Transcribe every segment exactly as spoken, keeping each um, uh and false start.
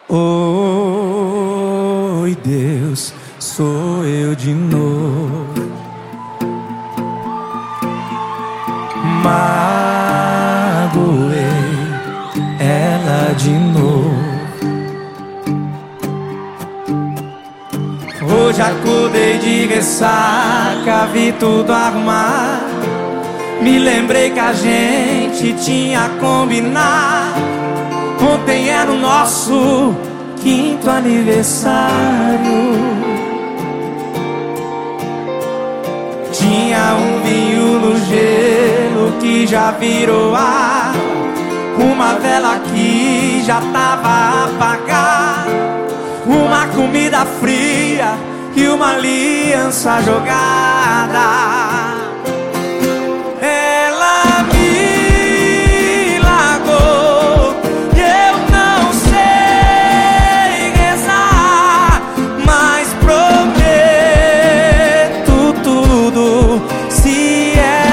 Oi, Deus, sou eu de novo. Magoei ela de novo. Hoje acordei de ressaca, vi tudo arrumar. Me lembrei que a gente tinha combinado. Ontem era o nosso quinto aniversário. Tinha um vinho no gelo que já virou ar, uma vela que já tava apagada, uma comida fria e uma aliança jogada. Ela me largou e eu não sei rezar, mas prometo tudo se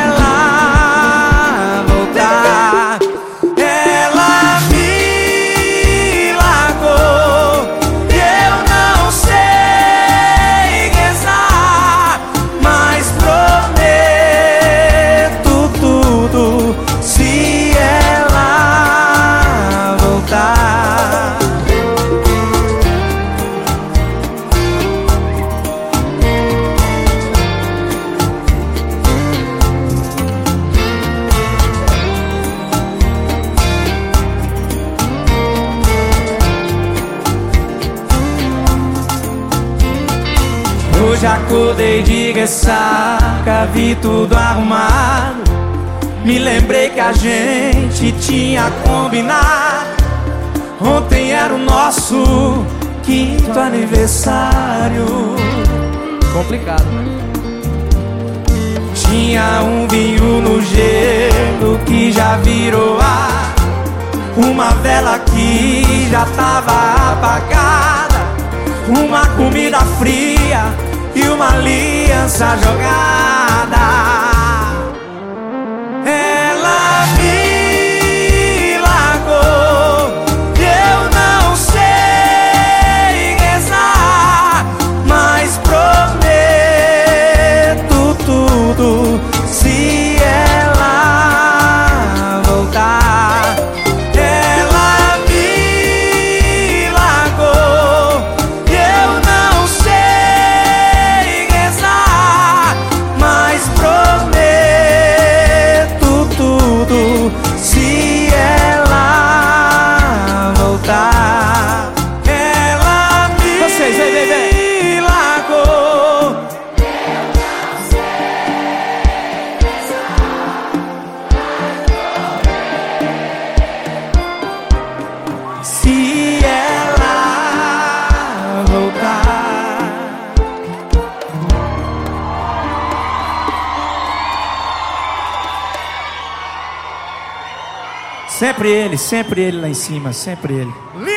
ela voltar. Ela me largou e eu não sei rezar, mas prometo tudo se ela voltar. Hoje acordei de ressaca, vi tudo arrumado. Me lembrei que a gente tinha combinado. Ontem era o nosso quinto aniversário. Complicado, né? Tinha um vinho no gelo que já virou ar, uma vela que já tava apagada, uma comida fria e uma aliança jogada. Ela me largou e eu não sei rezar, mas prometo tudo se ela voltar. Ela me largou e eu não sei rezar, mas prometo tudo se ela voltar. Ela me Vocês, vem, vem, vem. largou. Se ela voltar. Sempre ele, sempre ele lá em cima, sempre ele.